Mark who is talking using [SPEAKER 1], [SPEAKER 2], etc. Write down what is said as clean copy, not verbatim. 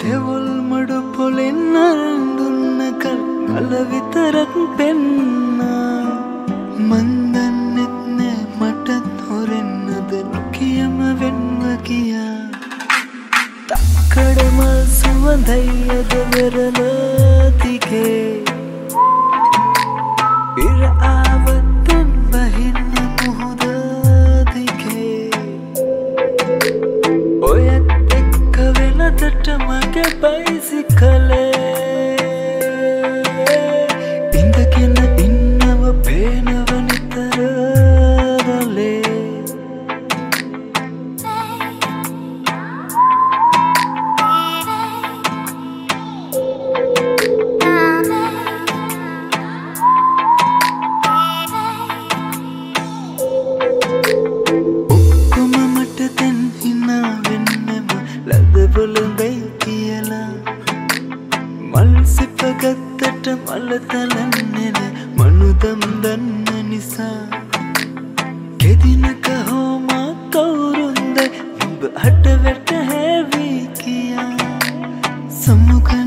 [SPEAKER 1] දෙවල් මඩු පොලෙන් අරන් දුන්න කල් මල විතරක් පෙන්නා මන් දන්නෙත් නෑ මටත් හොරෙන්නද නොකියම වෙන්න කියා තක්කඩ මල් සුවඳයි අද වෙරළ දිගේ ඉර ආවත්තෙන් බහින්න මුහුද දිගේ ඔයත් එක්ක වෙනදට මගේ බයිසිකලේ ඉඳගෙන ඉන්නව පේනව නිතර දලේ ඔක්කොම මට දැන් හිනා වෙන්නම ලද බොළඳයි කියලා මල් සිපගත්තට මල තලන්නේ නෑ මනුදම් දන්න නිසා කෙදිනක හෝමා කවුරුන්ද නුඹ හට වැට හැවී කියා සමුග